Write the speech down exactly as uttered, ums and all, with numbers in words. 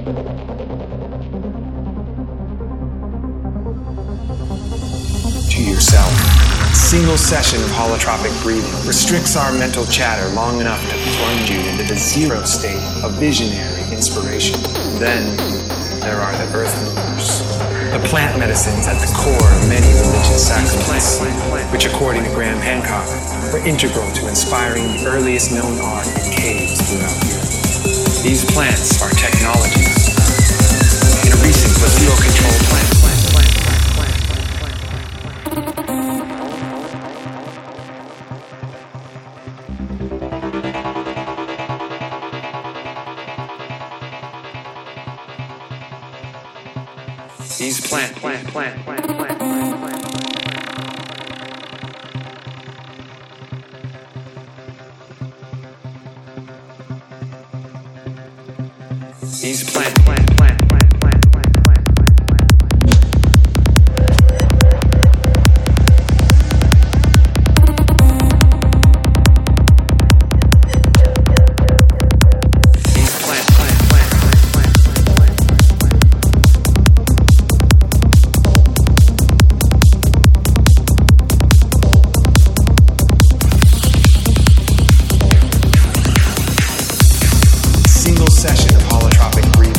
To yourself. Single session of holotropic breathing restricts our mental chatter long enough to plunge you into the zero state of visionary inspiration. Then there are the earth movers, the plant medicines at the core of many religious sacraments, which according to Graham Hancock were integral to inspiring the earliest known art in caves throughout Europe. These plants are technologies in a recent placebo-controlled plant. These plant, plant, plant, plant, plant, plant, plant. These plant, plant, plant, plant, plant, plant, plant, plant. Session of holotropic breathing